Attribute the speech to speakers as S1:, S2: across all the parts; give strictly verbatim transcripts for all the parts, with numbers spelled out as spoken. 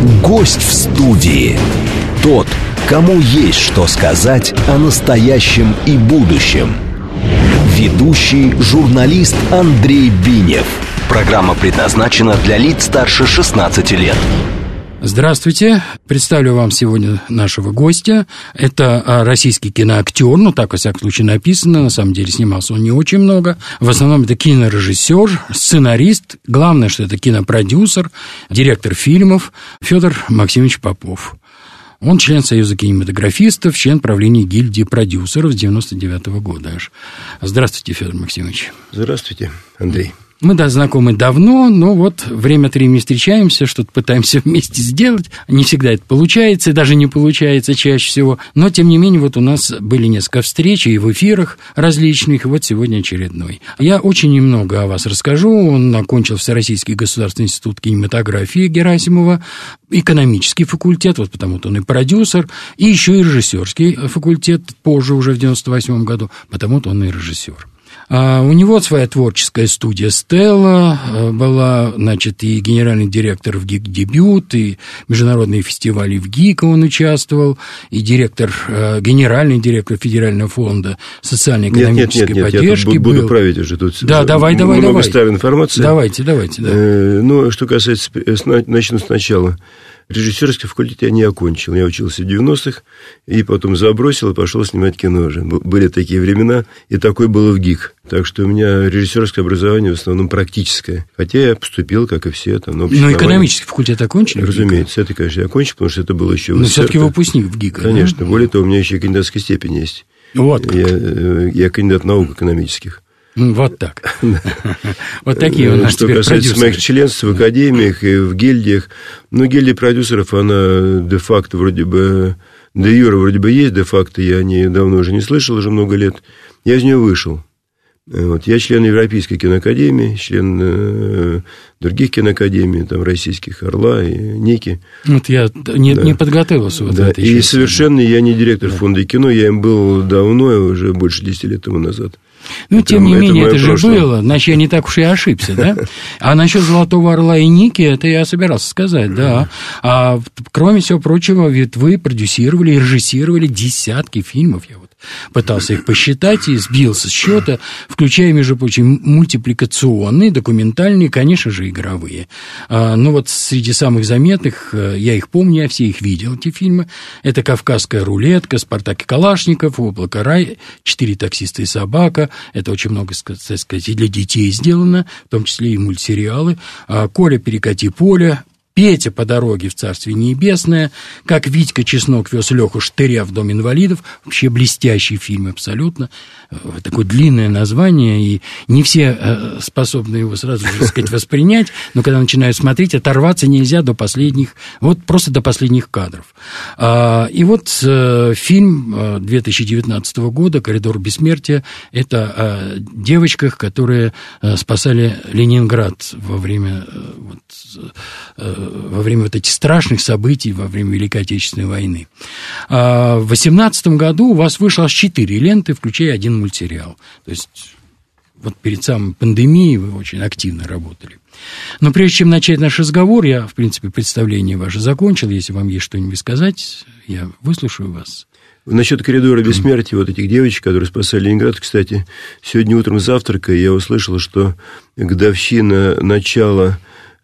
S1: Гость в студии. Тот, кому есть что сказать о настоящем и будущем. Ведущий журналист Андрей Бинев. Программа предназначена для лиц старше шестнадцати лет.
S2: Здравствуйте. Представлю вам сегодня нашего гостя. Это российский киноактер, ну, так, во всяком случае, написано. На самом деле, снимался он не очень много. В основном, это кинорежиссер, сценарист. Главное, что это кинопродюсер, директор фильмов Федор Максимович Попов. Он член Союза кинематографистов, член правления гильдии продюсеров с девяносто девятого года аж. Здравствуйте, Федор Максимович.
S3: Здравствуйте, Андрей.
S2: Мы, да, знакомы давно, но вот время от времени встречаемся, что-то пытаемся вместе сделать. Не всегда это получается, и даже не получается чаще всего. Но, тем не менее, вот у нас были несколько встреч и в эфирах различных, и вот сегодня очередной. Я очень немного о вас расскажу. Он окончил Всероссийский государственный институт кинематографии Герасимова, экономический факультет, вот потому-то он и продюсер, и еще и режиссерский факультет, позже уже в девяносто восьмом году, потому-то он и режиссер. А у него своя творческая студия «Стелла» была, значит, и генеральный директор в ГИК-дебют, и международные фестивали в ГИК он участвовал, и директор, генеральный директор Федерального фонда социально-экономической
S3: нет, нет, нет,
S2: поддержки
S3: я тут буду
S2: был.
S3: править уже тут.
S2: Да, давай, давай,
S3: много
S2: давай.
S3: старой информации.
S2: Давайте, давайте, да.
S3: Э, ну, что касается, начну сначала. Режиссерский факультет я не окончил. Я учился в девяностых, и потом забросил и пошел снимать кино уже. Были такие времена, и такое было в ГИК. Так что у меня режиссерское образование в основном практическое. Хотя я поступил, как и все. Там, на
S2: Но экономический факультет окончили?
S3: Разумеется, это, конечно, я окончил, потому что это было еще в
S2: Но все-таки выпускник в ГИК.
S3: Конечно.
S2: Да?
S3: Более того, у меня еще и кандидатская степень есть.
S2: Вот как.
S3: Я, я кандидат наук экономических.
S2: Вот так. Вот такие у нас
S3: что
S2: теперь продюсеры.
S3: Что касается моих членств в академиях и в гильдиях, ну, гильдия продюсеров, она де-факто вроде бы, де-юре вроде бы есть, де-факто я о ней давно уже не слышал, уже много лет. Я из нее вышел. Вот. Я член Европейской киноакадемии, член э, других киноакадемий, там, российских, «Орла» и «Ники».
S2: Вот я не, да. не подготовился вот
S3: да.
S2: в этой
S3: И
S2: части.
S3: совершенно я не директор
S2: да.
S3: фонда кино, я им был давно, уже больше десяти лет тому назад.
S2: Ну,
S3: это,
S2: тем не
S3: это
S2: менее, это же
S3: прошлое.
S2: было, значит, я не так уж и ошибся, да? А насчет «Золотого орла» и «Ники», это я собирался сказать, да. А кроме всего прочего, ведь вы продюсировали и режиссировали десятки фильмов, я вот пытался их посчитать и сбился с счета, включая, между прочим, мультипликационные, документальные, конечно же, игровые. А, ну, вот среди самых заметных, я их помню, я все их видел, эти фильмы. Это «Кавказская рулетка», «Спартак и Калашников», «Облако рай», «Четыре таксиста и собака». Это очень много, так сказать, и для детей сделано, в том числе и мультсериалы. А, «Коля, перекати поле», «Петя по дороге в Царствие Небесное», «Как Витька Чеснок вез Леху Штыря в Дом инвалидов». Вообще блестящий фильм абсолютно. Такое длинное название, и не все способны его сразу же, так сказать, воспринять, но когда начинают смотреть, оторваться нельзя до последних, вот просто до последних кадров. И вот фильм две тысячи девятнадцатого года «Коридор бессмертия» – это о девочках, которые спасали Ленинград во время вот, во время вот этих страшных событий, во время Великой Отечественной войны. А в две тысячи восемнадцатом году у вас вышло аж четыре ленты, включая один мультсериал. То есть вот перед самой пандемией вы очень активно работали. Но прежде чем начать наш разговор, я, в принципе, представление ваше закончил. Если вам есть что-нибудь сказать, я выслушаю вас.
S3: Насчет «Коридора бессмертия», вот этих девочек, которые спасали Ленинград, кстати, сегодня утром завтракая я услышал, что годовщина начала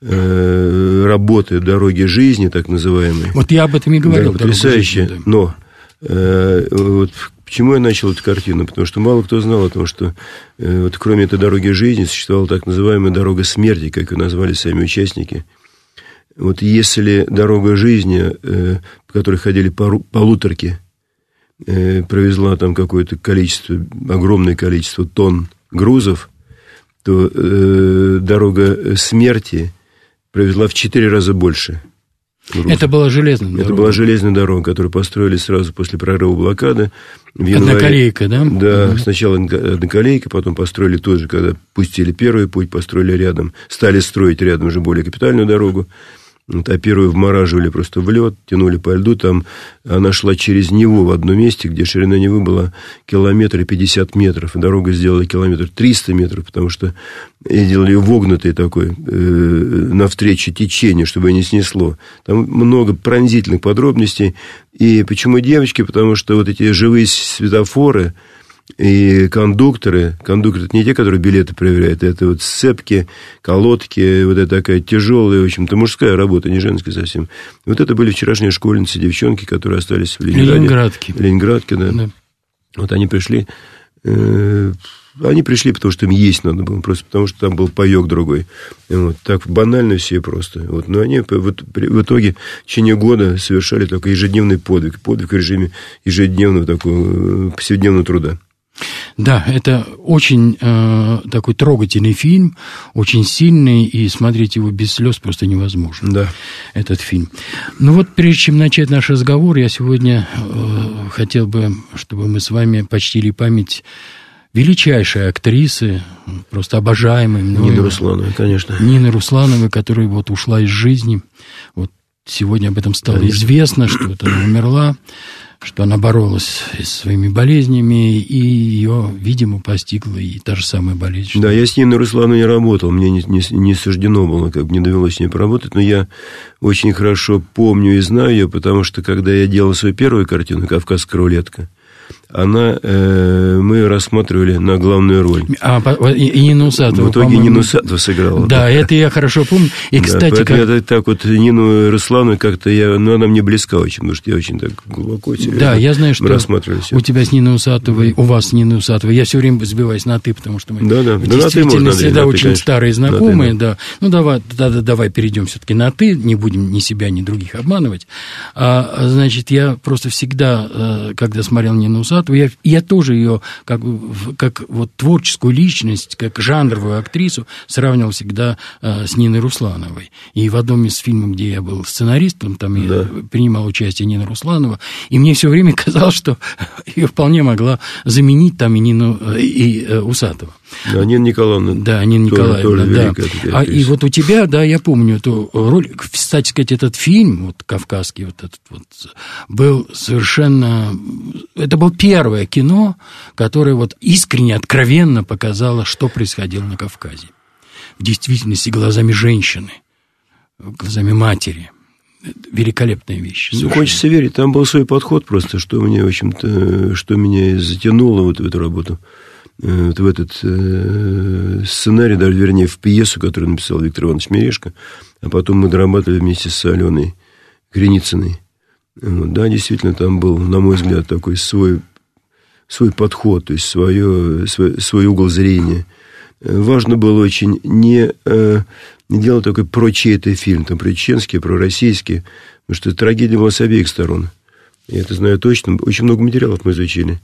S3: работы «Дороги жизни», так называемой.
S2: Вот я об этом и говорил.
S3: Да, потрясающе.
S2: Да.
S3: Но э, вот почему я начал эту картину? Потому что мало кто знал о том, что э, вот, кроме этой «Дороги жизни» существовала так называемая «Дорога смерти», как ее назвали сами участники. Вот если «Дорога жизни», э, по которой ходили пару, полуторки, э, провезла там какое-то количество, огромное количество тонн грузов, то э, «Дорога смерти» провезла в четыре раза больше грузов.
S2: Это была железная дорога.
S3: Это была железная дорога, которую построили сразу после прорыва блокады. В январе.
S2: Одноколейка, да?
S3: Да,
S2: угу.
S3: Сначала одноколейка, потом построили тоже, когда пустили первый путь, построили рядом, стали строить рядом уже более капитальную дорогу. Вот, а первую вмораживали просто в лед, тянули по льду. Там она шла через Неву в одном месте, где ширина Невы была километр и пятьдесят метров. И дорога сделала километр триста метров, потому что делали ее вогнутой такой, э, навстречу течению, чтобы ее не снесло. Там много пронзительных подробностей. И почему девочки? Потому что вот эти живые светофоры и кондукторы, кондукторы это не те, которые билеты проверяют, это вот сцепки, колодки, вот это такая тяжелая, в общем-то, мужская работа, не женская совсем. Вот это были вчерашние школьницы, девчонки, которые остались в Ленинграде.
S2: Ленинградки.
S3: Ленинградки, да. да. Вот они пришли, э, они пришли, потому что им есть надо было, просто потому что там был паёк другой. Вот, так банально все просто. Вот, но они вот, в итоге в течение года совершали такой ежедневный подвиг, подвиг в режиме ежедневного такого повседневного труда.
S2: Да, это очень э, такой трогательный фильм, очень сильный, и смотреть его без слез просто невозможно.
S3: Да.
S2: Этот фильм. Ну вот, прежде чем начать наш разговор, я сегодня э, хотел бы, чтобы мы с вами почтили память величайшей актрисы, просто обожаемой мною.
S3: Нины Руслановой, конечно.
S2: Нины Руслановой, которая вот ушла из жизни. Вот сегодня об этом стало конечно. Известно, что вот она умерла, что она боролась с своими болезнями, и ее, видимо, постигла и та же самая болезнь.
S3: Да, я с Ниной Руслановой не работал, мне не, не, не суждено было, как бы не довелось с ней поработать, но я очень хорошо помню и знаю ее, потому что, когда я делал свою первую картину «Кавказская рулетка», она, э, мы ее рассматривали на главную роль.
S2: А, и, и Нину Усатову,
S3: в итоге Нину Усатову сыграла.
S2: Да, да, это я хорошо помню. И,
S3: да,
S2: кстати,
S3: поэтому
S2: как...
S3: я так вот Нину Русланову как-то, я, ну, она мне близка очень, потому что я очень так глубоко серьезно.
S2: Да, я знаю, что
S3: у
S2: тебя с Ниной Усатовой, у вас с Ниной Усатовой, я все время сбиваюсь на «ты», потому что мы
S3: да, да.
S2: в
S3: да,
S2: действительности
S3: можно,
S2: да,
S3: да,
S2: очень
S3: ты,
S2: старые знакомые. Да, да. Ну, давай, да, да, давай перейдем все-таки на «ты», не будем ни себя, ни других обманывать. А, значит, я просто всегда, когда смотрел Нину Усатову, я, я тоже ее как, как вот творческую личность, как жанровую актрису сравнивал всегда э, с Ниной Руслановой. И в одном из фильмов, где я был сценаристом, там да. я принимал участие Нина Русланова, и мне все время казалось, что ее вполне могла заменить там и Нину и, и э, Усатова.
S3: Да, Нина Николаевна.
S2: Да, Нина Николаевна,
S3: тоже, тоже
S2: да.
S3: великая,
S2: А, и вот у тебя, да, я помню эту роль. Кстати сказать, этот фильм, вот кавказский, вот этот вот, был совершенно... Это было первое кино, которое вот искренне, откровенно показало, что происходило на Кавказе. В действительности глазами женщины, глазами матери. Великолепная вещь.
S3: Ну, хочется верить. Там был свой подход просто, что мне, в общем-то, что меня затянуло вот в эту работу. Вот в этот э, сценарий, даже, вернее, в пьесу, которую написал Виктор Иванович Мережко, а потом мы дорабатывали вместе с Аленой Креницыной. Вот, да, действительно, там был, на мой взгляд, такой свой, свой подход, то есть свое, свой, свой угол зрения. Важно было очень не, э, не делать такой про чей-то фильм, там, про чеченский, про российский, потому что трагедия была с обеих сторон. Я это знаю точно. Очень много материалов мы изучили.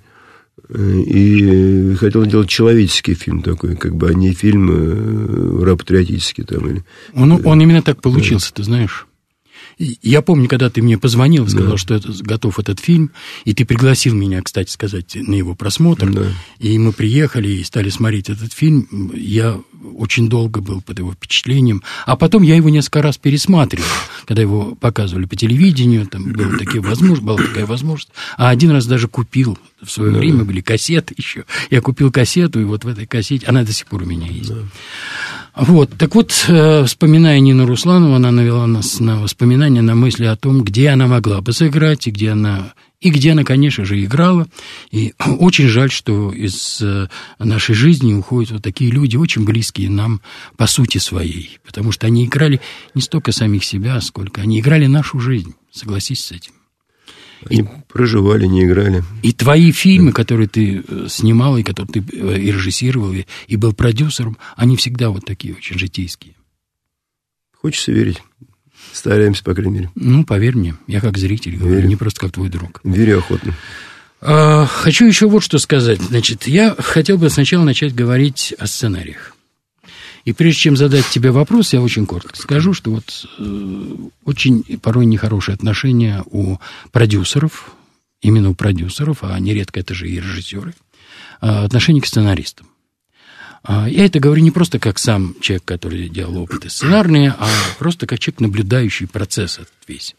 S3: И хотел делать человеческий фильм такой, как бы, а не фильм ра-патриотический там. Или...
S2: Он, он именно так получился, ты знаешь. Я помню, когда ты мне позвонил и сказал, да. что это, готов этот фильм, и ты пригласил меня, кстати сказать, на его просмотр, да. и мы приехали и стали смотреть этот фильм. Я очень долго был под его впечатлением, а потом я его несколько раз пересматривал, когда его показывали по телевидению, там была, такие возможность, была такая возможность, а один раз даже купил, в свое да. время были кассеты еще, я купил кассету, и вот в этой кассете, она до сих пор у меня есть. Да. Вот, так вот, вспоминая Нину Русланову, она навела нас на воспоминания, на мысли о том, где она могла бы сыграть, и где она, и где она, конечно же, играла. И очень жаль, что из нашей жизни уходят вот такие люди, очень близкие нам по сути своей, потому что они играли не столько самих себя, сколько они играли нашу жизнь, согласись с этим.
S3: Они и, проживали, не играли.
S2: И твои фильмы, которые ты снимал, и которые ты и режиссировал, и, и был продюсером, они всегда вот такие очень житейские.
S3: Хочется верить. Стараемся, по крайней мере.
S2: Ну, поверь мне, я как зритель говорю, Верю. Не просто как твой друг.
S3: Верю охотно.
S2: А, хочу еще вот что сказать. Значит, я хотел бы сначала начать говорить о сценариях. И прежде чем задать тебе вопрос, я очень коротко скажу, что вот э, очень порой нехорошие отношения у продюсеров, именно у продюсеров, а нередко это же и режиссеры, э, отношения к сценаристам. Я это говорю не просто как сам человек, который делал опыты сценарные, а просто как человек, наблюдающий процесс этот весь.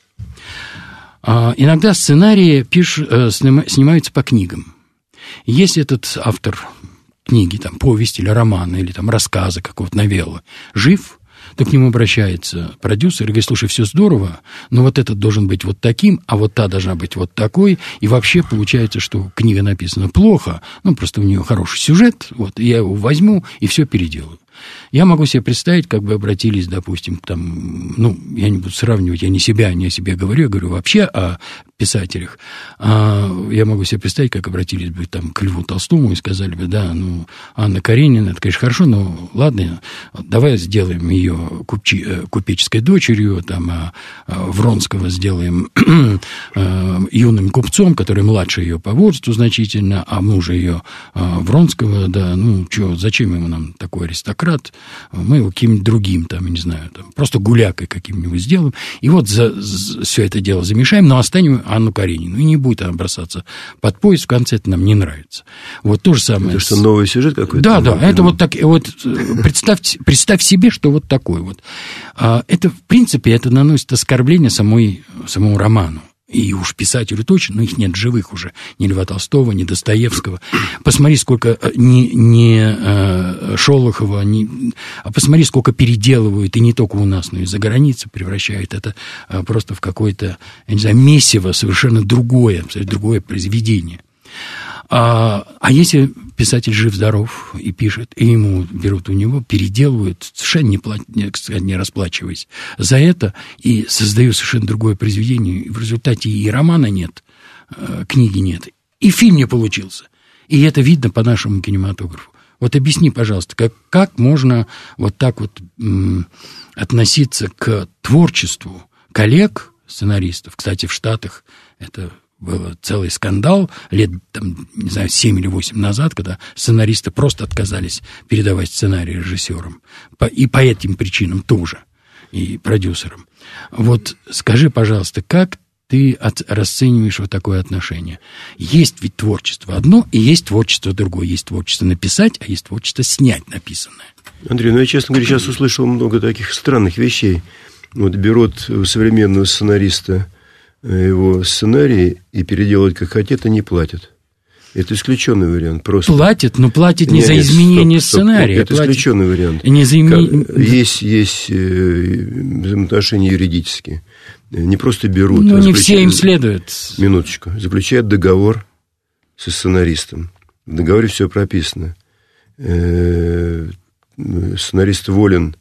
S2: Иногда сценарии пиш... снимаются по книгам. Если этот автор книги, там, повести или романа, или там, рассказа какого-то, новеллы, жив, то к нему обращается продюсер и говорит: слушай, все здорово, но вот этот должен быть вот таким, а вот та должна быть вот такой, и вообще получается, что книга написана плохо, ну, просто у нее хороший сюжет, вот, я его возьму и все переделаю. Я могу себе представить, как бы обратились, допустим, к там, ну, я не буду сравнивать, я не себя, не о себе говорю, я говорю вообще о писателях. А я могу себе представить, как обратились бы там к Льву Толстому и сказали бы: да, ну, Анна Каренина, это, конечно, хорошо, но ладно, давай сделаем ее купчи, купеческой дочерью, там, а, а Вронского сделаем а, юным купцом, который младше ее по возрасту значительно, а мужа ее а, Вронского, да, ну, что, зачем ему нам такой аристократ? Мы его каким-нибудь другим, там, не знаю, там, просто гулякой каким-нибудь сделаем, и вот за, за, все это дело замешаем, но оставим Анну Каренину, и не будет она бросаться под поезд, в конце это нам не нравится. Вот то же самое.
S3: Это что, новый сюжет какой-то?
S2: Да, да, это вот так, вот представь, представь себе, что вот такой вот. Это, в принципе, это наносит оскорбление самой, самому роману. И уж писателю точно, но их нет живых уже, ни Льва Толстого, ни Достоевского. Посмотри, сколько не, не Шолохова, не, а посмотри, сколько переделывают, и не только у нас, но и за границей превращают это просто в какое-то, я не знаю, месиво, совершенно другое, абсолютно другое произведение. А, а если писатель жив-здоров и пишет, и ему берут у него, переделывают, совершенно не, плат, не, не расплачиваясь за это, и создают совершенно другое произведение, и в результате и романа нет, книги нет, и фильм не получился. И это видно по нашему кинематографу. Вот объясни, пожалуйста, как, как можно вот так вот м, относиться к творчеству коллег, сценаристов. Кстати, в Штатах это... был целый скандал лет, там, не знаю, семь или восемь назад, когда сценаристы просто отказались передавать сценарий режиссерам. И по этим причинам тоже, и продюсерам. Вот скажи, пожалуйста, как ты от, расцениваешь вот такое отношение? Есть ведь творчество одно, и есть творчество другое. Есть творчество написать, а есть творчество снять написанное.
S3: Андрей, ну я, честно говоря, сейчас услышал много таких странных вещей. Вот берут у современного сценариста его сценарий и переделывать как хотят, и не платят. Это исключенный вариант. Просто.
S2: Платят, но платят не нет, за изменение стоп, стоп, сценария.
S3: Это платят исключенный вариант.
S2: Не за измен...
S3: Есть, есть взаимоотношения юридические. Не просто берут.
S2: Ну,
S3: а
S2: не все им следуют.
S3: Минуточку. Заключают договор со сценаристом. В договоре все прописано. Сценарист волен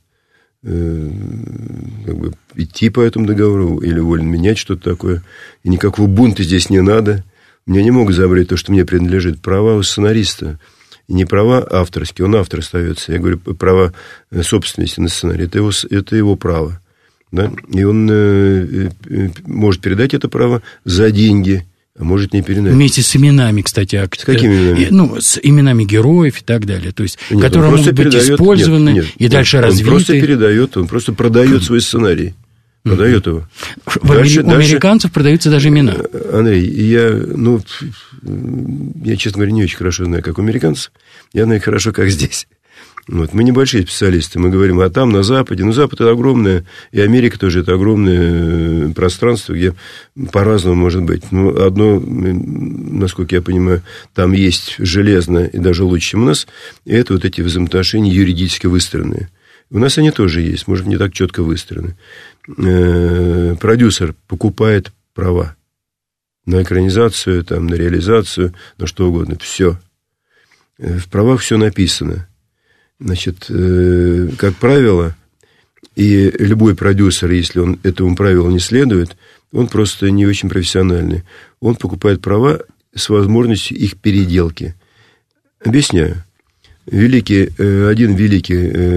S3: как бы идти по этому договору или волен менять что-то такое. И никакого бунта здесь не надо. Мне не могут забрать то, что мне принадлежит. Права у сценариста. И не права авторские. Он автор остается. Я говорю, права собственности на сценарий. Это его, это его право. Да? И он э, э, может передать это право за деньги, а может не передать.
S2: Вместе с именами, кстати. А,
S3: с какими именами?
S2: Ну, с именами героев и так далее. То есть,
S3: нет,
S2: которые могут быть передает, использованы нет, нет, и дальше
S3: он
S2: развиты.
S3: Он просто передает, он просто продает свой сценарий. Продает его.
S2: В дальше, у американцев дальше, продаются даже имена.
S3: Андрей, я, ну, я, честно говоря, не очень хорошо знаю, как у американцев. Я знаю хорошо, как здесь. Вот. Мы небольшие специалисты, мы говорим, а там, на Западе, ну, Запад – это огромное, и Америка тоже – это огромное пространство, где по-разному может быть. Ну, одно, насколько я понимаю, там есть железно, и даже лучше, чем у нас, и это вот эти взаимоотношения юридически выстроенные. У нас они тоже есть, может, не так четко выстроены. Продюсер покупает права на экранизацию, там, на реализацию, на что угодно, все. В правах все написано. Значит, как правило, и любой продюсер, если он этому правилу не следует, он просто не очень профессиональный. Он покупает права с возможностью их переделки. Объясняю. Великий, один великий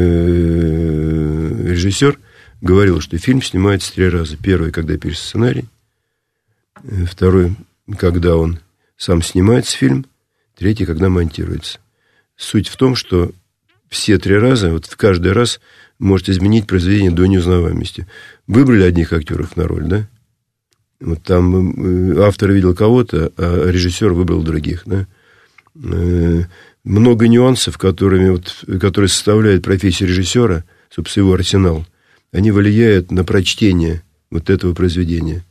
S3: режиссер говорил, что фильм снимается три раза. Первый, когда пишет сценарий. Второй, когда он сам снимается фильм. Третий, когда монтируется. Суть в том, что все три раза, вот в каждый раз может изменить произведение до неузнаваемости. Выбрали одних актеров на роль, да? Вот там автор видел кого-то, а режиссер выбрал других, да? много нюансов, которыми, вот, которые составляют профессию режиссера, собственно, его арсенал, они влияют на прочтение вот этого произведения.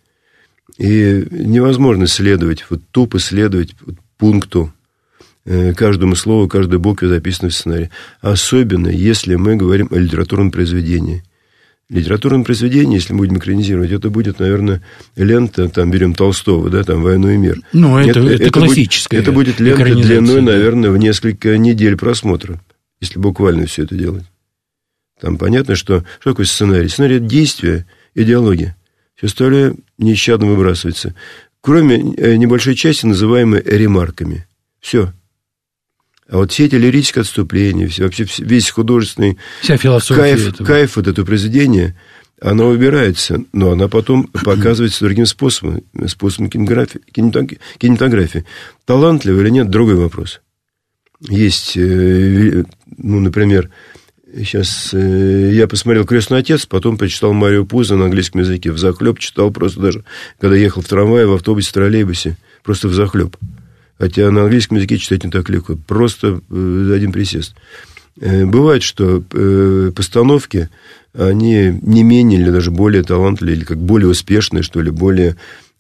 S3: И невозможно следовать, вот тупо следовать вот, пункту, э, каждому слову, каждой букве, записанной в сценарии. Особенно, если мы говорим о литературном произведении. Литературном произведении, если мы будем экранизировать, это будет, наверное, лента, там, берем Толстого, да, там, «Войну и мир».
S2: Ну, это, это, это классическая.
S3: Это будет лента длиной, наверное, в несколько недель просмотра, если буквально все это делать. Там понятно, что... Что такое сценарий? Сценарий – это действие, идеология. Все остальное нещадно выбрасывается. Кроме небольшой части, называемой ремарками. Все. А вот все эти лирические отступления, все, вообще весь художественный
S2: Вся философия
S3: кайф,
S2: этого.
S3: кайф вот этого произведения, она выбирается, но она потом показывается другим способом, способом кинематографии. кинематографии. Талантливый или нет, другой вопрос. Есть, ну, например, сейчас я посмотрел «Крестный отец», потом прочитал Марио Пузо на английском языке, взахлеб читал просто даже, когда ехал в трамвае, в автобусе, в троллейбусе, просто взахлеб. Хотя на английском языке читать не так легко. Просто за один присест. Бывает, что постановки, они не менее или даже более талантливые, или как более успешные, что ли, более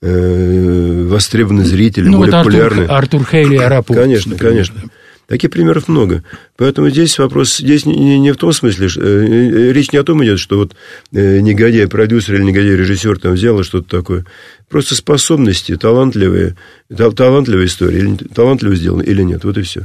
S3: востребованные зрители, ну, более вот популярные.
S2: Артур, Артур Хейли, Арапов.
S3: Конечно, конечно. Таких примеров много. Поэтому здесь вопрос, здесь не, не в том смысле, речь не о том идет, что вот негодяй-продюсер или негодяй-режиссер там взял и что-то такое. Просто способности, талантливые, талантливая история, или талантливо сделано или нет, вот и все.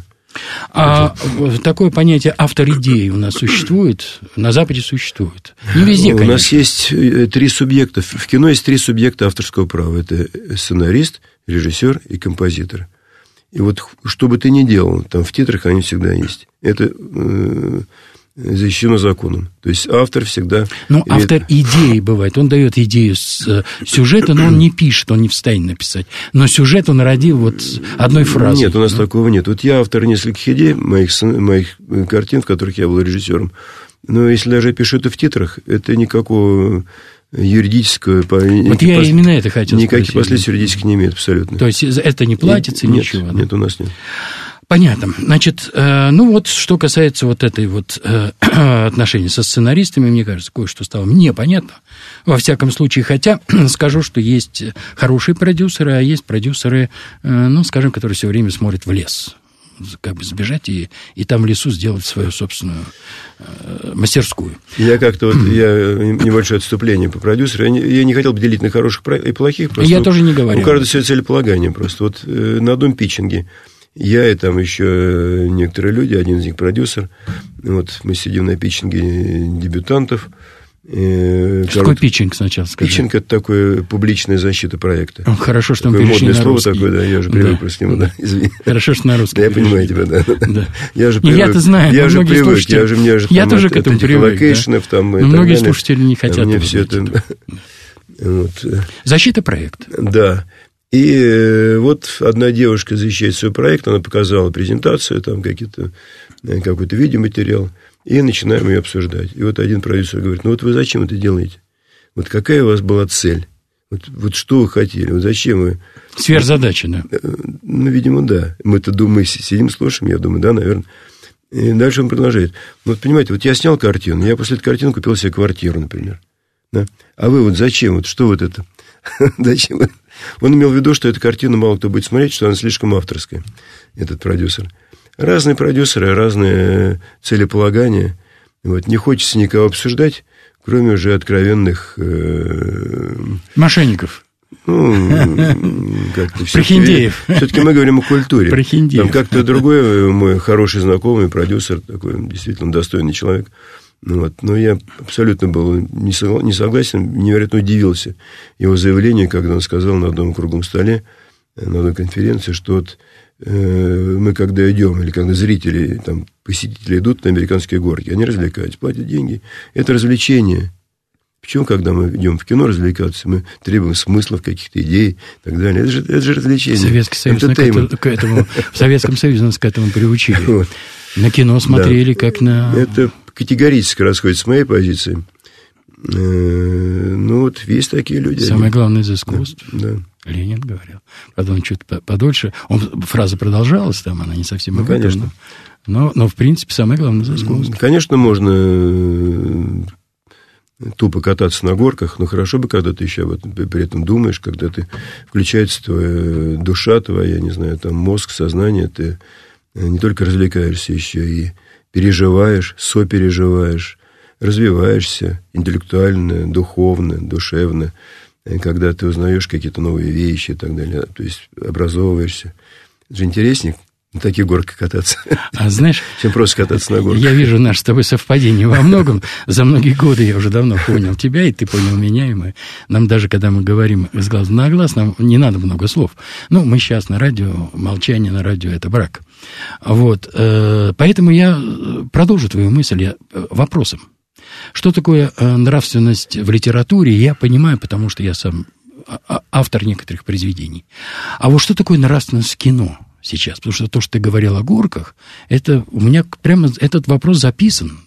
S2: А это... такое понятие автор идеи у нас существует, на Западе существует. Не везде,
S3: у
S2: конечно.
S3: У нас есть три субъекта, в кино есть три субъекта авторского права. Это сценарист, режиссер и композитор. И вот что бы ты ни делал, там в титрах они всегда есть. Это э, защищено законом. То есть автор всегда...
S2: Ну, автор идеи бывает. Он дает идею с сюжета, но он не пишет, он не в состоянии написать. Но сюжет он родил вот одной фразой.
S3: Нет, у нас ну? такого нет. Вот я автор нескольких идей, моих, моих картин, в которых я был режиссером. Но если даже я пишу это в титрах, это никакого... юридического...
S2: Вот я пос... именно это хотел
S3: никаких
S2: спросить.
S3: Никаких последствий юридических не имеет, абсолютно.
S2: То есть, это не платится,
S3: нет,
S2: ничего?
S3: Нет, да? Нет, у нас нет.
S2: Понятно. Значит, ну вот, что касается вот этой вот отношений со сценаристами, мне кажется, кое-что стало мне понятно. Во всяком случае, хотя скажу, что есть хорошие продюсеры, а есть продюсеры, ну, скажем, которые все время смотрят в лес. Как бы сбежать и, и там в лесу сделать свою собственную э, мастерскую.
S3: Я как-то вот, я небольшое отступление по продюсеру, я не, я не хотел бы делить на хороших и плохих. Просто
S2: я
S3: вот,
S2: тоже не говорю.
S3: У каждого свое целеполагание просто. Вот э, на одном питчинге я и там еще некоторые люди, один из них продюсер, вот мы сидим на питчинге дебютантов.
S2: Что такое питчинг сначала скажи?
S3: Питчинг – это такая публичная защита проекта.
S2: Хорошо, что мы
S3: такое
S2: перешли
S3: модное
S2: на
S3: слово
S2: русский.
S3: такое, да, я же привык да. к нему, да, извини.
S2: Хорошо, что на русский.
S3: Я понимаю тебя, да.
S2: да.
S3: Я же привык.
S2: Я-то знаю,
S3: я же привык,
S2: слушатели...
S3: я же, мне же
S2: я
S3: там,
S2: тоже
S3: от,
S2: к этому
S3: от
S2: привык.
S3: Локейшенов, да. там, и
S2: но многие
S3: далее.
S2: слушатели не хотят.
S3: А мне все это... вот.
S2: Защита проекта.
S3: Да. И вот одна девушка защищает свой проект, она показала презентацию, там какие-то, какой-то видеоматериал, и начинаем ее обсуждать. И вот один продюсер говорит, ну вот вы зачем это делаете? Вот какая у вас была цель? Вот, вот что вы хотели? Вот зачем вы...
S2: Сверхзадача, да?
S3: Ну, видимо, да. Мы-то думаем, сидим, слушаем, я думаю, да, наверное. И дальше он продолжает. Ну, вот понимаете, вот я снял картину, я после этой картины купил себе квартиру, например. Да? А вы вот зачем? Вот что вот это? Зачем? Он имел в виду, что эту картину мало кто будет смотреть, что она слишком авторская, этот продюсер. Разные продюсеры, разные целеполагания. Вот, не хочется никого обсуждать, кроме уже откровенных... Э,
S2: мошенников.
S3: Ну, как-то...
S2: Прохиндеев.
S3: Все-таки мы говорим о культуре.
S2: Прохиндеев.
S3: Там как-то другой мой хороший знакомый, продюсер, такой действительно достойный человек. Вот. Но я абсолютно был не согласен, невероятно удивился его заявлению, когда он сказал на одном круглом столе, на одной конференции, что вот э, мы когда идем, или когда зрители, там, посетители идут на американские горки, они развлекаются, платят деньги. Это развлечение. Почему, когда мы идем в кино развлекаться, мы требуем смыслов, каких-то идей и так далее? Это же, это же развлечение.
S2: Советский Союз к этому, к этому, в Советском Союзе нас к этому приучили. Вот. На кино смотрели, да. как на...
S3: Это категорически расходится с моей позицией. Ну, вот есть такие люди.
S2: Самое главное из искусств.
S3: Да.
S2: Ленин говорил. Потом чуть подольше. Он, фраза продолжалась, там она не совсем...
S3: Ну, конечно.
S2: Но, но, в принципе, самое главное из искусств.
S3: Конечно, можно тупо кататься на горках, но хорошо бы, когда ты еще об этом при этом думаешь, когда ты включается твоя душа твоя, не знаю, там мозг, сознание, ты не только развлекаешься, еще и переживаешь, сопереживаешь, развиваешься интеллектуально, духовно, душевно, когда ты узнаешь какие-то новые вещи и так далее, то есть образовываешься. Это же интереснее на таких горках кататься,
S2: а знаешь, чем
S3: просто кататься на горках.
S2: Я вижу наше с тобой совпадение во многом. За многие годы я уже давно понял тебя, и ты понял меня, и мы... Нам даже, когда мы говорим с глазу на глаз, нам не надо много слов. Ну, мы сейчас на радио, молчание на радио – это брак. Вот. Поэтому я продолжу твою мысль вопросом. Что такое нравственность в литературе, я понимаю, потому что я сам автор некоторых произведений. А вот что такое нравственность в кино сейчас? Потому что то, что ты говорил о горках, это у меня прямо этот вопрос записан.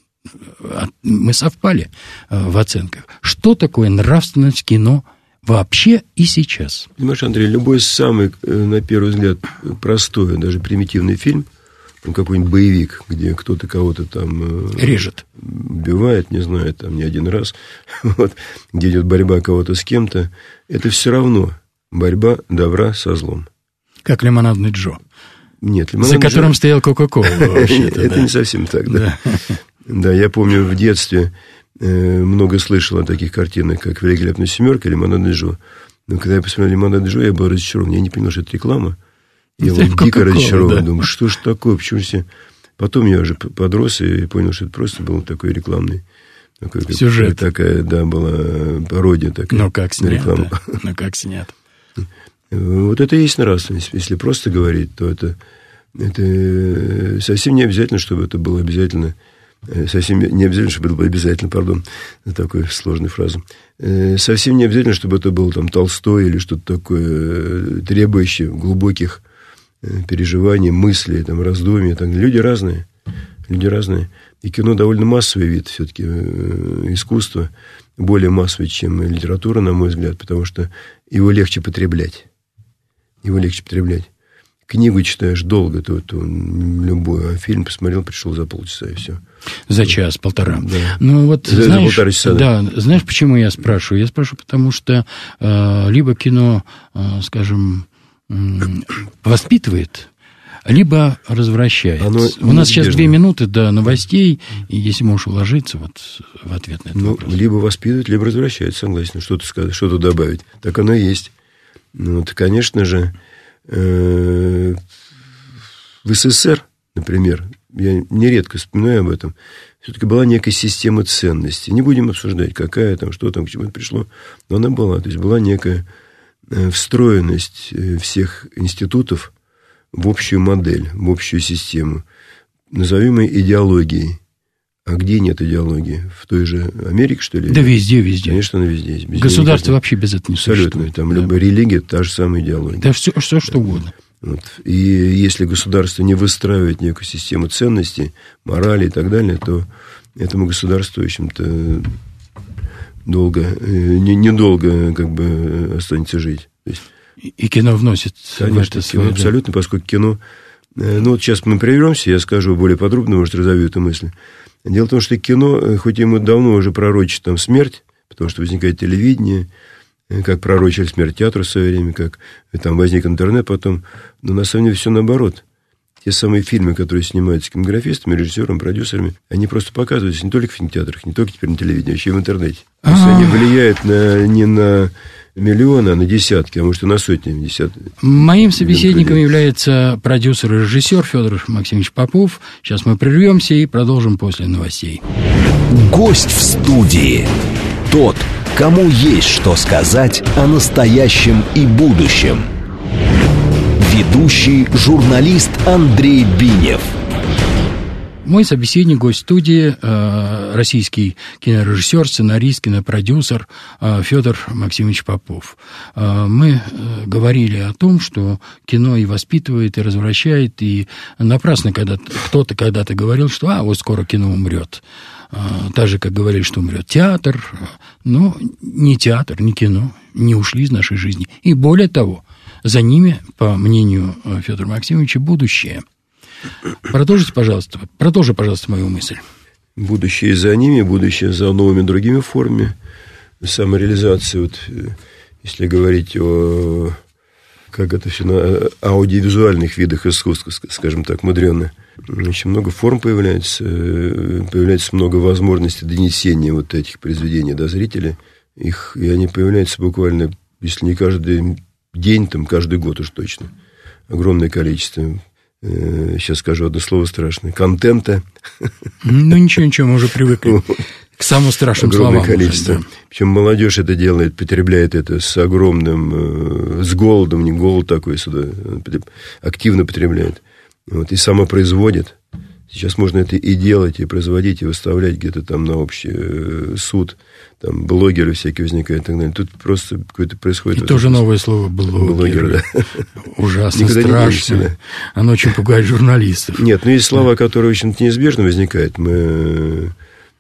S2: Мы совпали в оценках. Что такое нравственность в кино вообще и сейчас?
S3: Понимаешь, Андрей, любой самый, на первый взгляд, простой, даже примитивный фильм, какой-нибудь боевик, где кто-то кого-то там...
S2: режет.
S3: Убивает, не знаю, там не один раз, вот, где идет борьба кого-то с кем-то, это все равно борьба добра со злом. Как
S2: «Лимонадный Джо».
S3: Нет,
S2: «Лимонадный За которым Джо... стоял Кока-Кола, вообще-то.
S3: Это не совсем так, да. Да, я помню, в детстве много слышал о таких картинах, как «Великолепная семерка» и «Лимонадный Джо». Но когда я посмотрел «Лимонадный Джо», я был разочарован. Я не понял, что это реклама. Я вот дико разочарован, да. Думаю, что ж такое, почему все... Потом я уже подрос и понял, что это просто был такой рекламный... Такой,
S2: сюжет.
S3: Такая, да, была пародия такая.
S2: Но как снято. Но как снято.
S3: Вот это и есть нравственность. Если просто говорить, то это, это совсем не обязательно, чтобы это было обязательно... Совсем не обязательно, чтобы это было обязательно, пардон, такую сложную фразу. Совсем не обязательно, чтобы это был там Толстой или что-то такое, требующее глубоких переживаний, мыслей, там, раздумий. Так. Люди разные. Люди разные. И кино довольно массовый вид все-таки искусства, более массовый, чем литература, на мой взгляд, потому что его легче потреблять. Его легче потреблять. Книгу читаешь долго, то, то любой, а фильм посмотрел, пришел за полчаса, и все.
S2: За час, полтора.
S3: Да.
S2: Ну, вот,
S3: за,
S2: знаешь,
S3: за полтора часа.
S2: Да, да, знаешь, почему я спрашиваю? Я спрашиваю, потому что э, либо кино, э, скажем, э, воспитывает, либо развращает. Оно У нас сейчас две минуты до новостей, и если можешь уложиться вот в ответ на это.
S3: Ну,
S2: вопрос.
S3: Либо воспитывает, либо развращает, согласен. Что-то сказать, что-то добавить. Так оно и есть. Ну, вот, конечно же, э, в СССР, например, я нередко вспоминаю об этом, все-таки была некая система ценностей. Не будем обсуждать, какая там, что там, к чему это пришло, но она была. То есть была некая встроенность всех институтов в общую модель, в общую систему, назовем ее идеологией. А где нет идеологии? В той же Америке, что ли?
S2: Да везде, везде.
S3: Конечно, она везде есть. Везде
S2: Государство вообще без этого не существует.
S3: Абсолютно. Там да. Любая религия – та же самая идеология.
S2: Да все, все что угодно.
S3: Вот. И если государство не выстраивает некую систему ценностей, морали и так далее, то этому государству, в общем-то, долго, недолго как бы останется жить. То есть,
S2: и кино вносит
S3: конечно,
S2: в это свое...
S3: Кино, абсолютно, поскольку кино... Ну, вот сейчас мы прервемся, я скажу более подробно, может, разовью эту мысль. Дело в том, что кино, хоть ему давно уже пророчит там смерть, потому что возникает телевидение, как пророчили смерть театра в свое время, как там возник интернет потом, но на самом деле все наоборот. Те самые фильмы, которые снимаются кинематографистами, режиссерами, продюсерами, они просто показываются не только в кинотеатрах, не только теперь на телевидении, а еще и в интернете. То есть они влияют на, не на миллионы, а на десятки, а может и на сотни, десятки.
S2: Моим собеседником является продюсер и режиссер Федор Максимович Попов. Сейчас мы прервемся и продолжим после новостей.
S1: Гость в студии. Тот, кому есть что сказать о настоящем и будущем. Ведущий журналист Андрей Бинев.
S2: Мой собеседник, гость студии, э, российский кинорежиссер, сценарист, кинопродюсер э, Федор Максимович Попов. Э, мы э, говорили о том, что кино и воспитывает, и развращает, и напрасно когда кто-то когда-то говорил, что а, вот скоро кино умрет. так же, как говорили, что умрет театр, но ни театр, ни кино не ушли из нашей жизни. И более того, за ними, по мнению Федора Максимовича, будущее. Продолжите, пожалуйста, продолжи, пожалуйста, мою мысль.
S3: Будущее за ними, будущее за новыми другими формами самореализации. Вот, если говорить о, как это все, на аудиовизуальных видах искусства, скажем так, мудрено, очень много форм появляется, появляется много возможностей донесения вот этих произведений до зрителя. Их, и они появляются буквально, если не каждый день, там каждый год уж точно. Огромное количество. Сейчас скажу одно слово страшное. Контента.
S2: Ну, ничего, ничего, мы уже привыкли к самым страшным
S3: огромное
S2: словам.
S3: Количество.
S2: Уже, да.
S3: Причем молодежь это делает, потребляет это с огромным, с голодом, не голод такой сюда, активно потребляет. Вот, и самопроизводит. Сейчас можно это и делать, и производить, и выставлять где-то там на общий суд. Там блогеры всякие возникают и так далее. Тут просто какое-то происходит...
S2: И тоже новое слово «блогер». Блогер, да. Ужасно никогда страшно. Да. Оно очень пугает журналистов.
S3: Нет, ну есть слова, которые, в общем-то, неизбежно возникают. Мы...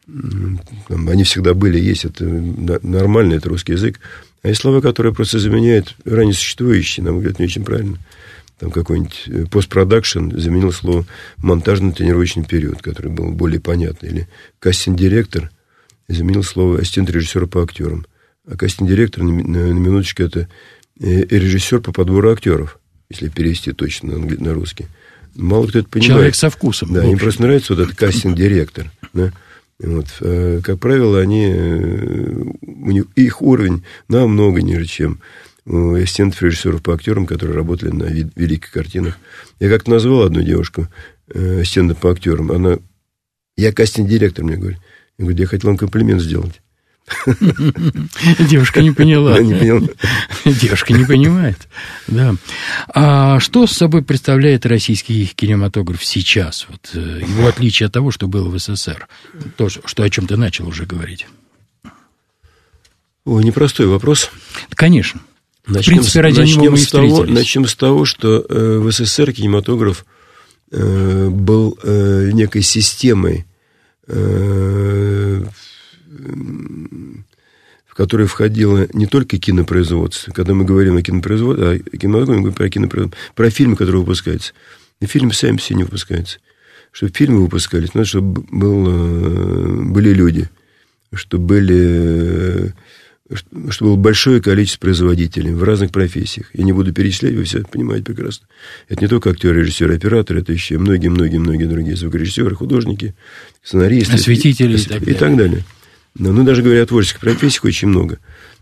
S3: Они всегда были, есть. Это нормально, это русский язык. А есть слова, которые просто заменяют ранее существующие. На мой взгляд, не очень правильно. Там какой-нибудь постпродакшн заменил слово монтажно-тренировочный период, который был более понятный. Или кастинг-директор заменил слово ассистент режиссера по актерам. А кастинг-директор, на, на, на минуточку, это режиссер по подбору актеров, если перевести точно на, на русский. Мало кто это понимает.
S2: Человек со вкусом.
S3: Да, им просто нравится вот этот кастинг-директор. Да? Вот. А, как правило, они, у них, их уровень намного ниже, чем у ассистентов режиссеров по актерам, которые работали на великих картинах. Я как-то назвал одну девушку ассистента по актерам. Она, я кастинг-директор, мне говорит. Я говорю, я хотел вам комплимент сделать.
S2: Девушка не поняла.
S3: Не поняла.
S2: Девушка не понимает. Да. А что с собой представляет российский кинематограф сейчас? Вот, его отличие от того, что было в СССР. То, что о чем ты начал уже говорить.
S3: Ой, непростой вопрос.
S2: Конечно.
S3: Начнем, в принципе, ради него мы и встретились. Начнем с того, что э, в СССР кинематограф э, был э, некой системой, э, в которой входило не только кинопроизводство. Когда мы говорим о кинопроизводстве, о кинематографе, мы говорим про кинопроизводство, про фильмы, которые выпускаются. И фильмы сами все не выпускаются. Чтобы фильмы выпускались, надо, чтобы был, были люди, чтобы были... чтобы было большое количество производителей в разных профессиях. Я не буду перечислять, вы все понимаете прекрасно. Это не только актеры, режиссеры, операторы, это еще многие-многие-многие другие звукорежиссеры, художники, сценаристы.
S2: Осветители
S3: и,
S2: и, так
S3: и так далее. Но, ну, даже говоря о творческих профессиях, очень много.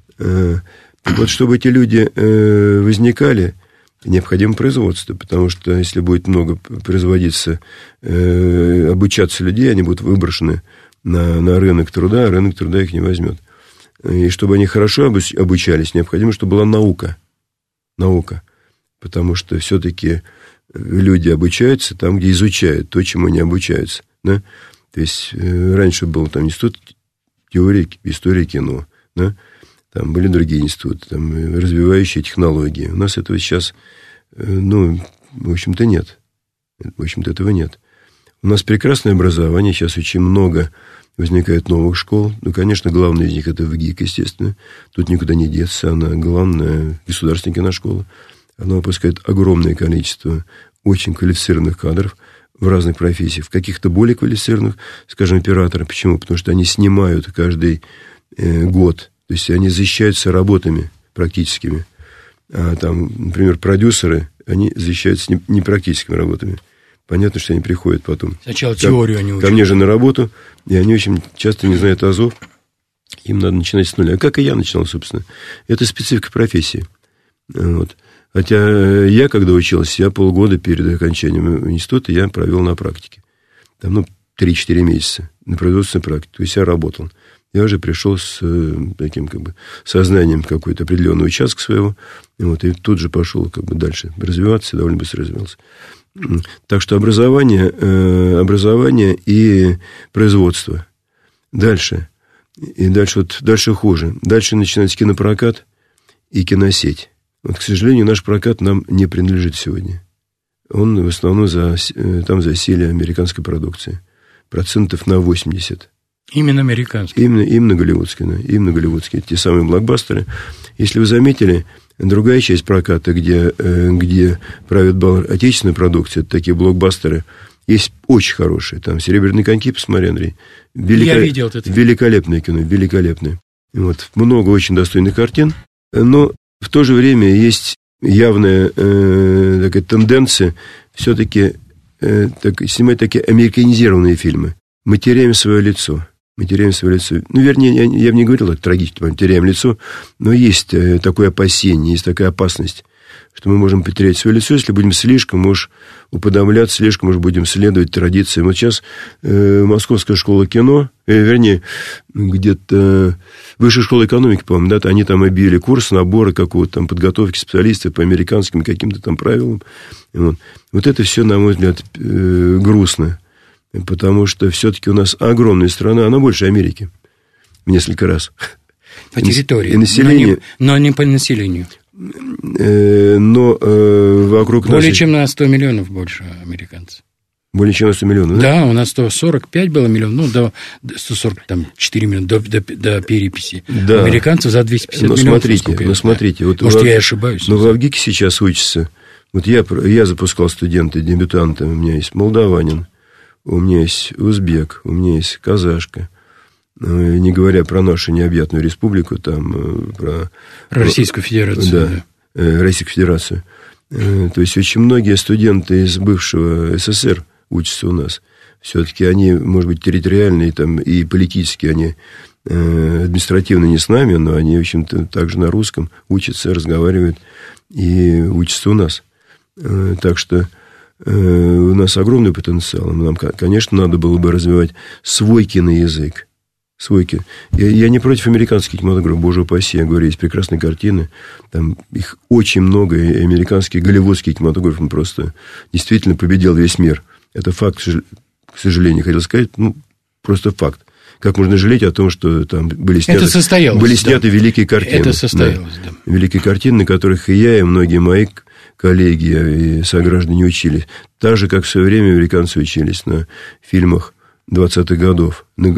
S3: Вот чтобы эти люди возникали, необходимо производство, потому что если будет много производиться, обучаться людей, они будут выброшены на, на рынок труда, а рынок труда их не возьмет. И чтобы они хорошо обучались, необходимо, чтобы была наука. Наука. Потому что все-таки люди обучаются там, где изучают то, чему они обучаются. Да? То есть, раньше был там институт теории, истории кино. Да? Там были другие институты, там, развивающие технологии. У нас этого сейчас, ну, в общем-то, нет. В общем-то, этого нет. У нас прекрасное образование, сейчас очень много возникает новых школ. Ну, конечно, главная из них – это ВГИК, естественно. Тут никуда не деться. Она главная государственная киношкола. Она выпускает огромное количество очень квалифицированных кадров в разных профессиях. В каких-то более квалифицированных, скажем, операторы. Почему? Потому что они снимают каждый э, год. То есть, они защищаются работами практическими. А там, например, продюсеры, они защищаются непрактическими работами. Понятно, что они приходят потом.
S2: Сначала теорию они учат.
S3: Ко мне же на работу, и они очень часто не знают азов. Им надо начинать с нуля. А как и я начинал, собственно. Это специфика профессии. Вот. Хотя я, когда учился, я полгода перед окончанием института я провел на практике. Там, ну, три-четыре месяца на производственной практике. То есть, я работал. Я уже пришел с таким, как бы, сознанием какой-то определенного участка своего. Вот, и тут же пошел, как бы, дальше развиваться, и довольно быстро развивался. Так что образование, образование и производство. Дальше. И дальше, вот, дальше хуже. Дальше начинается кинопрокат и киносеть. Вот, к сожалению, наш прокат нам не принадлежит сегодня. Он в основном за, там засилие американской продукции. Процентов на восемьдесят.
S2: Именно американские.
S3: Именно, именно голливудские, да, именно голливудские, те самые блокбастеры. Если вы заметили, другая часть проката, где, где правит бал отечественной продукции, это такие блокбастеры, есть очень хорошие. Там «Серебряные коньки», посмотри, Андрей. Велико... Я видел это. Великолепное кино, великолепное. Вот, много очень достойных картин, но в то же время есть явная э, такая тенденция все-таки э, так, снимать такие американизированные фильмы. Мы теряем свое лицо. Мы теряем свое лицо. Ну, вернее, я, я бы не говорил, это трагично, мы теряем лицо, но есть э, такое опасение, есть такая опасность, что мы можем потерять свое лицо, если будем слишком, может, уподобляться, слишком, может, будем следовать традициям. Вот сейчас э, Московская школа кино, э, вернее, где-то Высшая школа экономики, по-моему, да, они там объявили курс набора какого-то там подготовки специалистов по американским каким-то там правилам. Вот, вот это все, на мой взгляд, э, грустно, потому что все-таки у нас огромная страна, она больше Америки в несколько раз.
S2: По территории,
S3: и население,
S2: но, не, но не по населению.
S3: Но э, вокруг
S2: более
S3: нас...
S2: чем на сто миллионов больше американцев.
S3: Более чем на сто миллионов,
S2: да? Да, у нас сто сорок пять было миллионов, ну, до сто сорок четыре миллиона до, до, до переписи. Да. Американцев за двести пятьдесят но миллионов.
S3: Смотрите, но смотрите, вот
S2: может,
S3: в,
S2: я ошибаюсь.
S3: Но в Авгике сейчас учатся. Вот я, я запускал студента, дебютанта. У меня есть молдаванин, у меня есть узбек, у меня есть казашка. Не говоря про нашу необъятную республику, там, про...
S2: Российскую Федерацию.
S3: Да, да. Российскую Федерацию. То есть, очень многие студенты из бывшего СССР учатся у нас. Все-таки они, может быть, территориальные там, и политически они административно не с нами, но они, в общем-то, также на русском учатся, разговаривают и учатся у нас. Так что у нас огромный потенциал. Нам, конечно, надо было бы развивать свой киноязык. Свойки. Я, я не против американских кинематографов, боже упаси, я говорю, есть прекрасные картины, там их очень много, и американский, голливудский кинематограф, он просто действительно победил весь мир. Это факт, к сожалению, хотел сказать, ну, просто факт. Как можно жалеть о том, что там были сняты,
S2: Это состоялось,
S3: были сняты да. великие картины.
S2: Это состоялось, да.
S3: да. Великие картины, на которых и я, и многие мои коллеги и сограждане учились. Так же, как в свое время американцы учились на фильмах двадцатых годов, на,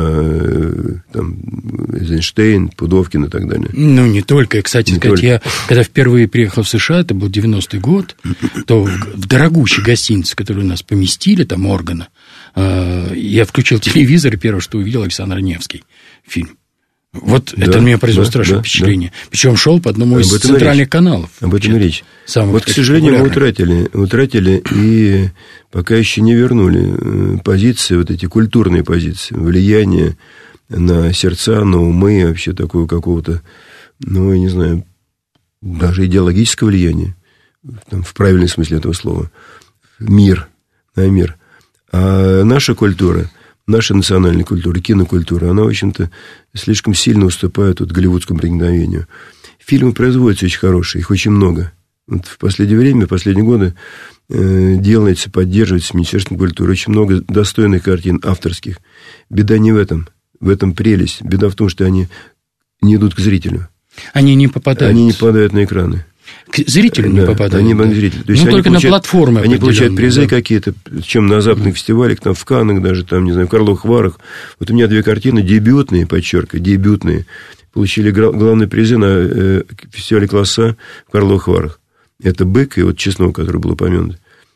S3: на там, Эйзенштейн, Пудовкин и так далее.
S2: Ну, не только. Кстати
S3: не
S2: сказать,
S3: только.
S2: я, когда впервые приехал в США, это был девяностый год, то в дорогущей гостинице, которую нас поместили, там, Органа, я включил телевизор, и первое, что увидел, Александр Невский фильм. Вот да, это мне произвело да, страшное да, впечатление. Да. Причем шел по одному из центральных речь. каналов.
S3: Об этом и речь.
S2: Вот,
S3: к сожалению, мы утратили, утратили и пока еще не вернули позиции, вот эти культурные позиции, влияние на сердца, на умы, вообще такого какого-то, ну, я не знаю, даже идеологического влияния, там, в правильном смысле этого слова, мир, на мир. А наша культура, наша национальная культура, кинокультура, она, в общем-то, слишком сильно уступает вот голливудскому проникновению. Фильмы производятся очень хорошие, их очень много. Вот в последнее время, в последние годы э, делается, поддерживается Министерством культуры очень много достойных картин, авторских. Беда не в этом, в этом прелесть. Беда в том, что они не идут к зрителю.
S2: Они не попадают.
S3: Они не попадают на экраны.
S2: К зрителю не
S3: да,
S2: попадают.
S3: Они,
S2: да.
S3: зрители. То есть
S2: ну,
S3: они
S2: только
S3: получают,
S2: на платформы.
S3: Они получают призы
S2: да.
S3: какие-то, чем на западных mm. фестивалях, там, в Каннах даже, там, не знаю, в Карловых Варах. Вот у меня две картины дебютные, подчеркиваю, дебютные, получили главные призы на э, фестивале класса в Карловых Варах. Это «Бык» и вот «Чеснок», который был упомянут.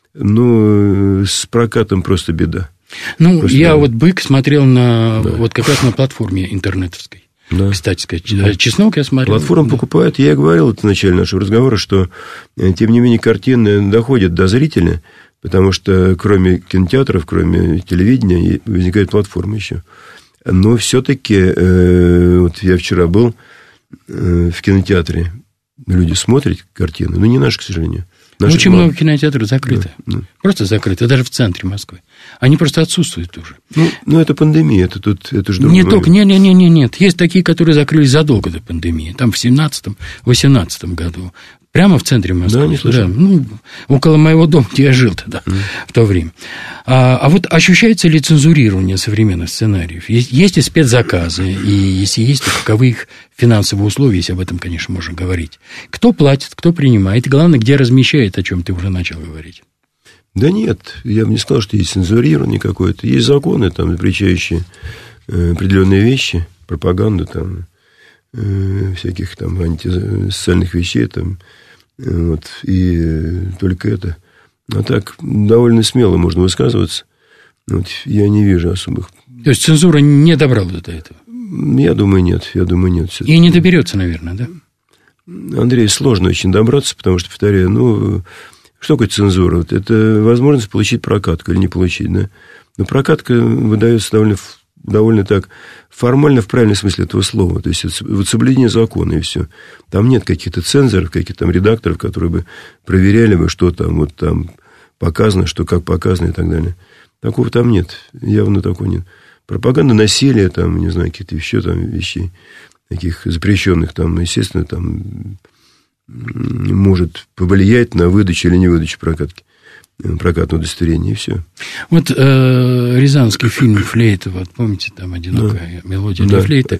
S3: Ну, с прокатом просто беда.
S2: Ну,
S3: просто
S2: я
S3: беда.
S2: вот «Бык» смотрел на,
S3: да.
S2: вот как раз на платформе интернетовской.
S3: Да.
S2: Кстати сказать, да. «Чеснок» я смотрел.
S3: Платформа
S2: да.
S3: покупает. Я говорил это в начале нашего разговора, что, тем не менее, картины доходят до зрителя, потому что кроме кинотеатров, кроме телевидения, возникает платформа еще. Но все-таки, э, вот я вчера был э, в кинотеатре, люди смотрят картины, но не наши, к сожалению. Наши
S2: Очень
S3: главные.
S2: много кинотеатров закрыто. Да, да. Просто закрыто, даже в центре Москвы. Они просто отсутствуют уже.
S3: Ну, ну это пандемия, это тут это же
S2: не только, не, не, не, не, нет. Есть такие, которые закрылись задолго до пандемии. Там в семнадцатом-восемнадцатом году. Прямо в центре Москвы.
S3: Да, не слышал.
S2: Да, ну, около моего дома, где я жил тогда, mm. в то время. А, а вот ощущается ли цензурирование современных сценариев? Есть, есть и спецзаказы, и если есть, то каковы их финансовые условия, если об этом, конечно, можно говорить. Кто платит, кто принимает, и главное, где размещает, о чем ты уже начал говорить.
S3: Да нет, я бы не сказал, что есть цензурирование какое-то. Есть законы, там, запрещающие определенные вещи, пропаганду там, всяких там антисоциальных вещей, там, вот, и только это. А так, довольно смело можно высказываться. Вот, я не вижу особых.
S2: То есть цензура не добрала до этого?
S3: Я думаю, нет. Я думаю, нет. Все-таки.
S2: И не доберется, наверное, да?
S3: Андрей, сложно очень добраться, потому что, повторяю, ну, что такое цензура? Вот это возможность получить прокатку или не получить, да? Но прокатка выдается довольно, довольно так формально, в правильном смысле этого слова. То есть, вот соблюдение закона, и все. Там нет каких-то цензоров, каких-то там редакторов, которые бы проверяли бы, что там, вот там показано, что как показано и так далее. Такого там нет. Явно такого нет. Пропаганда насилия, там, не знаю, какие-то еще там вещей, таких запрещенных, там, естественно, там может повлиять на выдачу или не выдачу прокатки, прокатного удостоверения, и все.
S2: Вот э, рязанский фильм «Флейта», вот помните, там «Одинокая да. мелодия для да. флейты».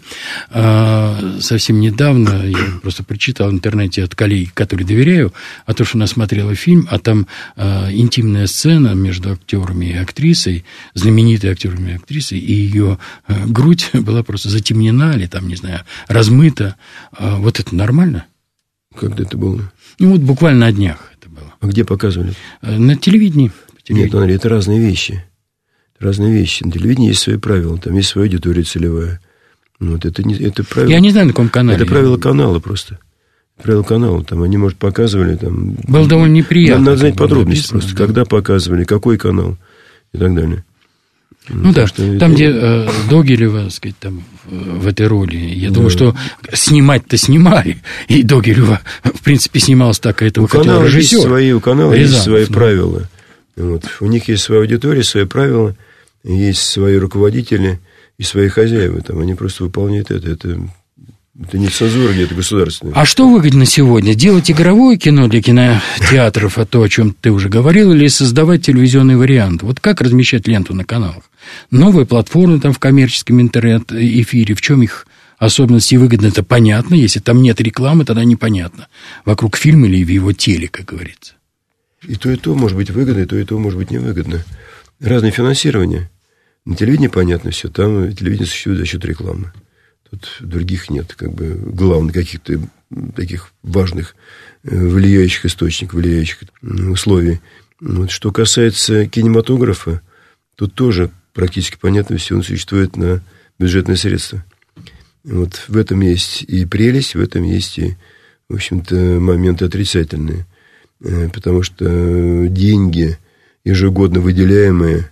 S2: А, совсем недавно я просто прочитал в интернете от коллеги, которой доверяю, о том, что она смотрела фильм, а там а, интимная сцена между актерами и актрисой, знаменитой актерами и актрисой, и ее а, грудь была просто затемнена или там, не знаю, размыта. А, вот это нормально?
S3: Когда это было?
S2: Ну, вот буквально на днях это было.
S3: А где показывали?
S2: На телевидении. телевидении.
S3: Нет, Андрей, это разные вещи. Разные вещи. На телевидении есть свои правила, там есть своя аудитория целевая. Вот, это, не, это правило...
S2: Я не знаю, на каком канале.
S3: Это правило канала просто. Правило канала. Там они, может, показывали... Там...
S2: Было довольно неприятно.
S3: Надо знать подробности просто. Да. Когда показывали, какой канал и так далее.
S2: Ну, ну да, там, это... где э, Догилева, так сказать, там, в этой роли, я да. думаю, что снимать-то снимали, и Догилева, в принципе, снималась так, и этого хотел режиссер.
S3: Свои, у канала Рязанов, есть свои да. правила. Вот. У них есть своя аудитория, свои правила, есть свои руководители и свои хозяева. Там они просто выполняют это. Это, это не цензура, это государственное.
S2: А что выгодно сегодня? Делать игровое кино для кинотеатров, а то, о чем ты уже говорил, или создавать телевизионный вариант? Вот как размещать ленту на каналах? Новые платформы там в коммерческом интернет-эфире, в чем их особенности и выгодно, это понятно. Если там нет рекламы, тогда непонятно. Вокруг фильма или в его теле, как говорится.
S3: И то, и то может быть выгодно, и то, и то может быть невыгодно. Разное финансирование. На телевидении понятно все. Там телевидение существует за счет рекламы. Тут других нет, как бы главных каких-то таких важных влияющих источников, влияющих условий. Вот. Что касается кинематографа, тут тоже практически понятно все, он существует на бюджетные средства. Вот в этом есть и прелесть, в этом есть и, в общем-то, моменты отрицательные. Потому что деньги, ежегодно выделяемые,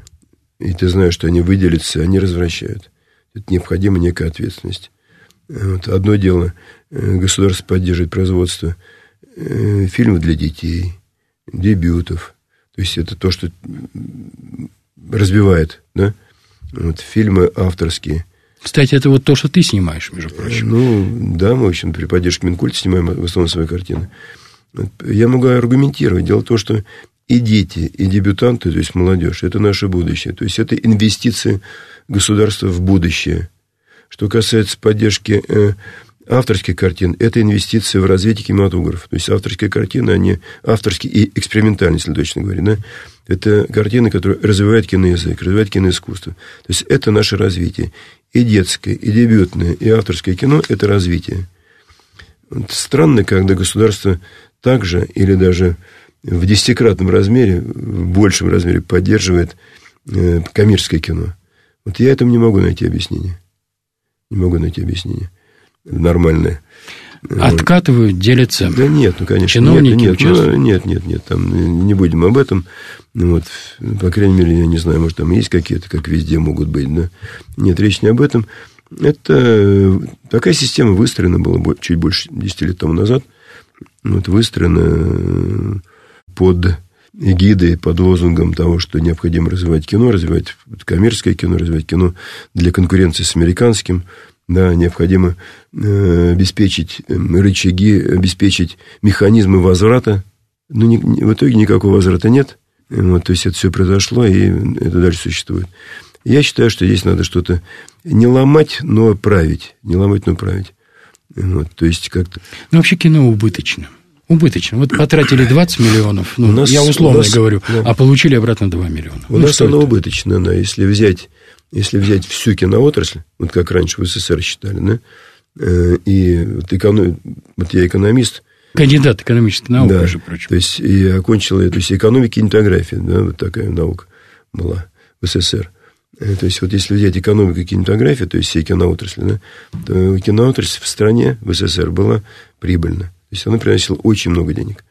S3: и ты знаешь, что они выделятся, они развращают. Это необходима некая ответственность. Вот. Одно дело, государство поддерживает производство фильмов для детей, дебютов. То есть, это то, что развивает, да? Вот, фильмы авторские.
S2: Кстати, это вот то, что ты снимаешь, между прочим.
S3: Ну, да, мы, в общем, при поддержке Минкульта снимаем в основном свои картины. Я могу аргументировать. Дело в том, что и дети, и дебютанты, то есть молодежь, это наше будущее. То есть, это инвестиции государства в будущее. Что касается поддержки э, авторских картин, это инвестиции в развитие кинематографа. То есть, авторские картины, они авторские и экспериментальные, если точно говорить, да? Это картины, которые развивают киноязык, развивают киноискусство. То есть, это наше развитие. И детское, и дебютное, и авторское кино – это развитие. Вот странно, когда государство также или даже в десятикратном размере, в большем размере поддерживает э, коммерческое кино. Вот я этому не могу найти объяснение. Не могу найти объяснение нормальное.
S2: Откатывают, делятся.
S3: Да нет, ну, конечно.
S2: Чиновники
S3: нет, нет,
S2: участвуют.
S3: ну, нет, нет, нет, там не будем об этом. Вот, по крайней мере, я не знаю, может, там есть какие-то, как везде могут быть, да. Нет, речь не об этом. Это такая система выстроена была чуть больше десяти лет тому назад. Вот, выстроена под эгидой, под лозунгом того, что необходимо развивать кино, развивать коммерческое кино, развивать кино для конкуренции с американским. Да, необходимо э, обеспечить рычаги, обеспечить механизмы возврата. Но ни, в итоге никакого возврата нет. Вот, то есть, это все произошло, и это дальше существует. Я считаю, что здесь надо что-то не ломать, но править. Не ломать, но править. Вот, то есть, как-то...
S2: Ну, вообще, кино убыточно. Убыточно. Вот потратили двадцать миллионов, ну,
S3: нас,
S2: я условно
S3: нас,
S2: говорю,
S3: да.
S2: а получили обратно два миллиона.
S3: У
S2: ну,
S3: нас оно убыточно, да, если взять если взять всю киноотрасль, вот как раньше в СССР считали, да, и вот, эконом... вот я экономист.
S2: Кандидат экономических наук,
S3: да,
S2: между прочим.
S3: То есть, и окончил, то есть, экономика и кинематография, да, вот такая наука была в СССР. То есть, вот если взять экономику и кинематографию, то есть, все киноотрасли, да, то киноотрасль в стране, в СССР, была прибыльна. То есть, она приносила очень много денег.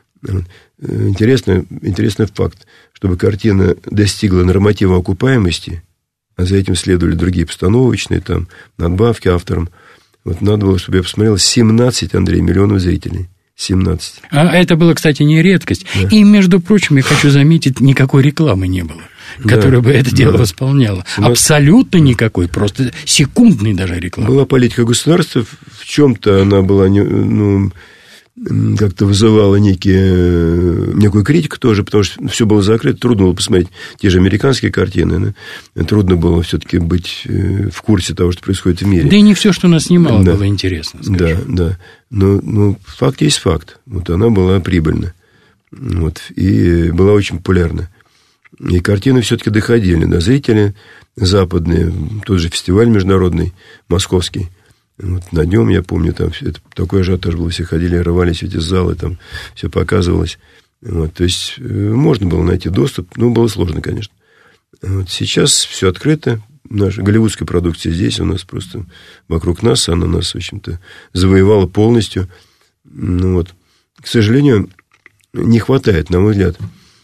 S3: Интересный, интересный факт, чтобы картина достигла норматива окупаемости, а за этим следовали другие постановочные, там, надбавки авторам. Вот надо было, чтобы я посмотрел, семнадцать, Андрей, миллионов зрителей. семнадцать.
S2: А это было, кстати, не редкость. Да. И, между прочим, я хочу заметить, никакой рекламы не было, которая да, бы это дело да. восполняла. Абсолютно никакой, просто секундной даже рекламы.
S3: Была политика государства, в чем-то она была, ну, как-то вызывала некие, некую критику тоже, потому что все было закрыто, трудно было посмотреть те же американские картины, да? Трудно было все-таки быть в курсе того, что происходит в мире.
S2: Да и не все, что она снимала, да. было интересно, скажем.
S3: Да, да, но, но факт есть факт, вот она была прибыльна, вот, и была очень популярна. И картины все-таки доходили до зрителей западные, тот же фестиваль международный, московский. Вот на нем, я помню, там это, такой ажиотаж был, все ходили, рвались в эти залы, там все показывалось. Вот, то есть, можно было найти доступ, но было сложно, конечно. Вот, сейчас все открыто, наша голливудская продукция здесь у нас просто вокруг нас, она нас, в общем-то, завоевала полностью. Ну, вот. К сожалению, не хватает, на мой взгляд,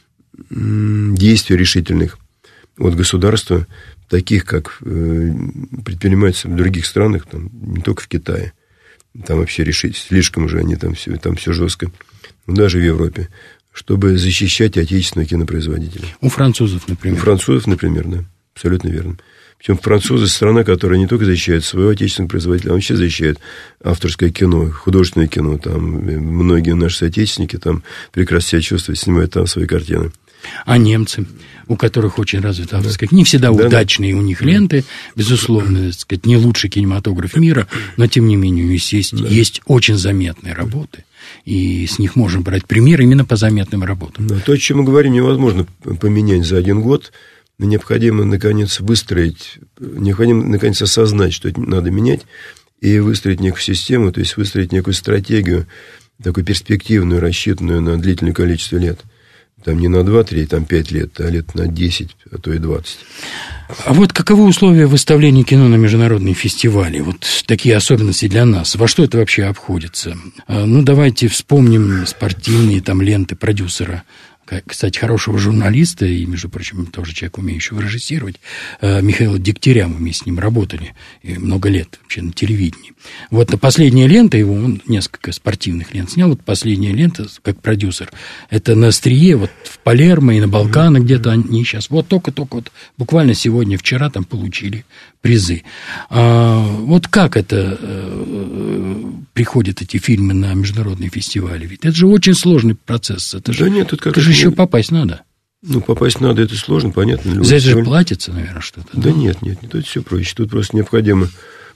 S3: действий решительных от государства, таких, как предпринимаются в других странах, там, не только в Китае, там вообще решить, слишком уже они там все, там все жестко, но даже в Европе, чтобы защищать отечественного кинопроизводителя.
S2: У французов, например.
S3: У французов, например, да, абсолютно верно. Причем французы страна, которая не только защищает своего отечественного производителя, а вообще защищает авторское кино, художественное кино. Там многие наши соотечественники там прекрасно себя чувствуют, снимают там свои картины.
S2: А немцы, у которых очень развита авторская кино, не всегда да, удачные да. у них ленты, безусловно, так сказать, не лучший кинематограф мира, но, тем не менее, есть, да. есть очень заметные работы, и с них можно брать пример именно по заметным работам.
S3: Да, то, о чем мы говорим, невозможно поменять за один год. Необходимо, наконец, выстроить, необходимо, наконец, осознать, что это надо менять, и выстроить некую систему, то есть выстроить некую стратегию, такую перспективную, рассчитанную на длительное количество лет. Там не на два-три, там пять лет, а лет на десять, а то и двадцать.
S2: А вот каковы условия выставления кино на международные фестивали? Вот такие особенности для нас. Во что это вообще обходится? Ну, давайте вспомним спортивные там ленты продюсера, кстати, хорошего журналиста и, между прочим, тоже человек, умеющего режиссировать, Михаила Дегтяря, мы вместе с ним работали и много лет вообще на телевидении. Вот последняя лента его, он несколько спортивных лент снял, вот последняя лента, как продюсер, это на острие, вот в Палермо и на Балканах mm-hmm. где-то они сейчас, вот только-только, вот буквально сегодня, вчера там получили призы. А, вот как это э, приходят эти фильмы на международные фестивали? Ведь это же очень сложный процесс, это же, да нет, тут как это же еще попасть надо.
S3: Ну, попасть надо, это сложно, понятно.
S2: За это же платится, наверное, что-то.
S3: Да, да нет, нет, нет, тут все проще. Тут просто необходимо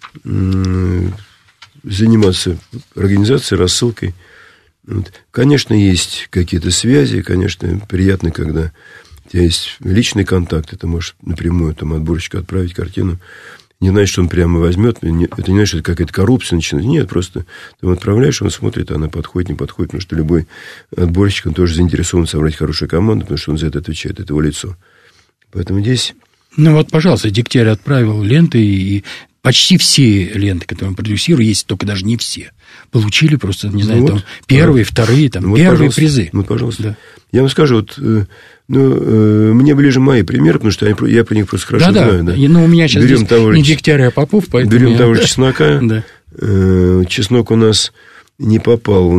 S3: м- заниматься организацией, рассылкой. Вот. Конечно, есть какие-то связи, конечно, приятно, когда у тебя есть личный контакт, ты можешь напрямую там, отборщику отправить картину. Не знаешь, что он прямо возьмет, это не значит, что это какая-то коррупция начинается. Нет, просто ты ему отправляешь, он смотрит, она подходит, не подходит, потому что любой отборщик, он тоже заинтересован собрать хорошую команду, потому что он за это отвечает, это его лицо. Поэтому здесь...
S2: Ну вот, пожалуйста, Дегтярь отправил ленты, и почти все ленты, которые он продюсирует, есть только даже не все, получили просто, не знаю, ну, там, вот, первые, да. вторые, там, ну, первые вот, призы.
S3: Ну, пожалуйста. Да. Я вам скажу, вот... Ну, мне ближе мои примеры, потому что я про них просто хорошо
S2: да,
S3: знаю. Да,
S2: да. Ну, у меня сейчас берем здесь того не же, Дегтярь, а Попов, поэтому...
S3: Берем
S2: я...
S3: того же чеснока.
S2: Да.
S3: Чеснок у нас не попал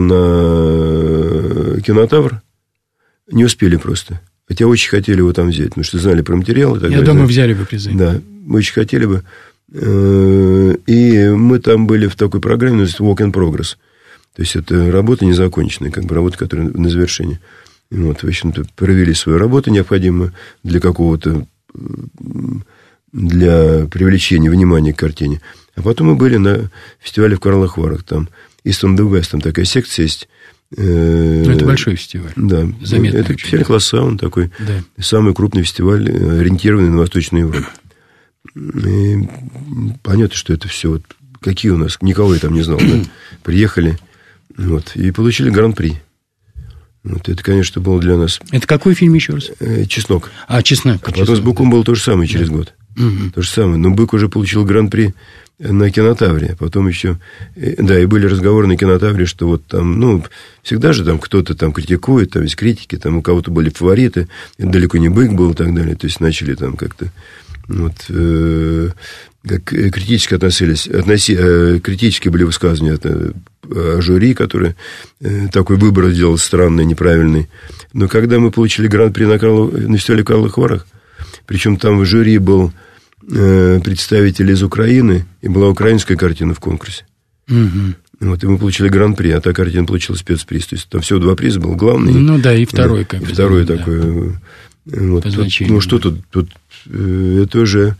S3: на кинотавр. Не успели просто. Хотя очень хотели его там взять, потому что знали про материал. И так
S2: я
S3: далее.
S2: думаю, взяли бы призы.
S3: Да, мы очень хотели бы. И мы там были в такой программе, называется Walk in Progress. То есть, это работа незаконченная, как бы работа, которая на завершении. Вот, в общем-то, провели свою работу, необходимую для какого-то, для привлечения внимания к картине. А потом мы были на фестивале в Карловых Варах, там East on the West, там такая секция есть.
S2: Ну, это большой фестиваль.
S3: Да,
S2: заметный.
S3: Это фестиваль класса, он такой,
S2: да.
S3: самый крупный фестиваль, ориентированный на Восточную Европу. И понятно, что это все вот какие у нас, никого я там не знал, да? Приехали, вот, и получили гран-при. Вот, это, конечно, было для нас...
S2: Это какой фильм еще раз?
S3: «Чеснок».
S2: А, «Чеснок».
S3: А потом с «Быком» было то же самое через да. год.
S2: Угу.
S3: То же самое. Но «Бык» уже получил гран-при на «Кинотавре». Потом еще... Да, и были разговоры на «Кинотавре», что вот там... Ну, всегда же там кто-то там критикует, там есть критики, там у кого-то были фавориты. Это далеко не «Бык» был и так далее. То есть, начали там как-то... Вот, э, как критически относились, относи, э, критически были высказывания от, э, о жюри, который э, такой выбор сделал странный, неправильный. Но когда мы получили гран-при на, Карлов, на фестивале «Карловых Варах», причем там в жюри был э, представитель из Украины, и была украинская картина в конкурсе.
S2: Угу.
S3: Вот, и мы получили гран-при, а та картина получила спецприз. То есть, там всего два приза был, главный.
S2: Ну да, и второй.
S3: Да, как и второй да. такой. Вот, тут, ну, что тут, тут это уже,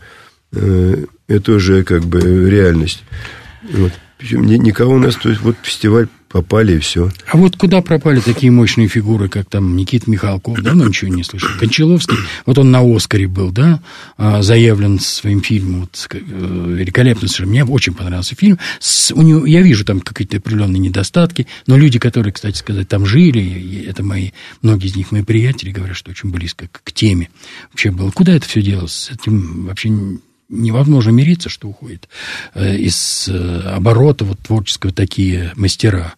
S3: это уже как бы реальность. Вот. Причем никого у нас, то есть, вот фестиваль попали, и все.
S2: А вот куда пропали такие мощные фигуры, как там Никита Михалков, давно ничего не слышал. Кончаловский, вот он на «Оскаре» был, да, заявлен своим фильмом, вот, великолепно совершенно. Мне очень понравился фильм. С, у него, я вижу там какие-то определенные недостатки, но люди, которые, кстати сказать, там жили, это мои, многие из них мои приятели, говорят, что очень близко к, к теме вообще было. Куда это все делалось? С этим вообще невозможно мириться, что уходит из оборота вот, творческого такие мастера.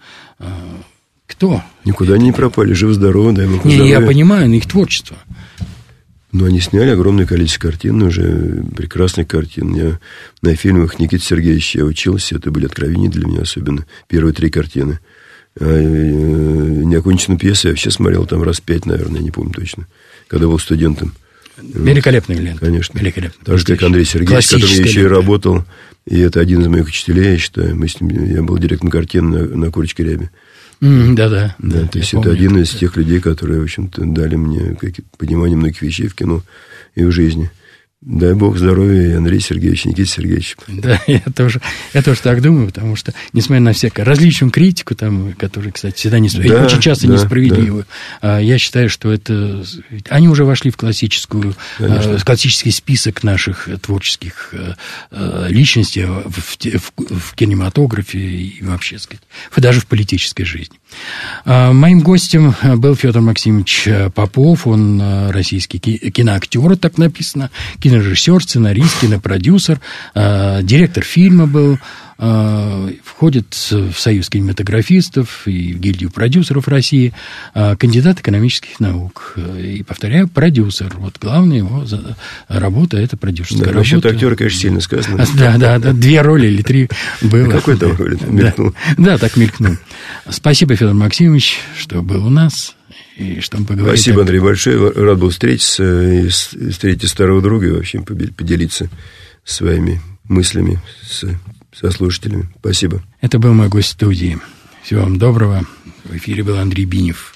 S2: Кто?
S3: Никуда они не пропали, живы-здоровы, дай бог
S2: не,
S3: здоровья.
S2: Я понимаю, но их творчество.
S3: Но они сняли огромное количество картин, уже прекрасных картин. Я на фильмах Никиты Сергеевича я учился, это были откровения для меня особенно, первые три картины. А неоконченную пьесу я вообще смотрел там раз пять, наверное, я не помню точно, когда был студентом.
S2: Великолепная лента.
S3: Конечно.
S2: Великолепная.
S3: Так же, как Андрей Сергеевич, с которым я еще и работал. И это один из моих учителей, я считаю. Мы с ним, я был директором картины на, на Курочке Рябе.
S2: Mm, да-да.
S3: Да, то есть, это один из тех людей, которые, в общем-то, дали мне понимание многих вещей в кино и в жизни. Дай бог здоровья, Андрей Сергеевич, Никита Сергеевич.
S2: Да, я тоже, я тоже так думаю, потому что, несмотря на всякую различную критику, там, которая, кстати, всегда не, да, очень часто да, несправедливую, да. я считаю, что это... Они уже вошли в классическую, в классический список наших творческих личностей в, в, в кинематографе и вообще, сказать, даже в политической жизни. Моим гостем был Федор Максимович Попов, он российский киноактер, так написано, кинорежиссер, сценарист, кинопродюсер, директор фильма был, входит в Союз кинематографистов и в гильдию продюсеров России, кандидат экономических наук. И, повторяю, продюсер. Вот главная его работа – это продюсерская
S3: да,
S2: работа.
S3: Насчет актера, конечно, сильно сказано.
S2: Да, да, да, две роли или три было.
S3: Какой там роли мелькнул?
S2: Да, так мелькнул. Спасибо, Федор Максимович, что был у нас. И что мы поговорили.
S3: Спасибо, Андрей, большое. Рад был встретиться и встретить старого друга и вообще поделиться своими мыслями с, со слушателями. Спасибо.
S2: Это был мой гость в студии. Всего вам доброго. В эфире был Андрей Бинев.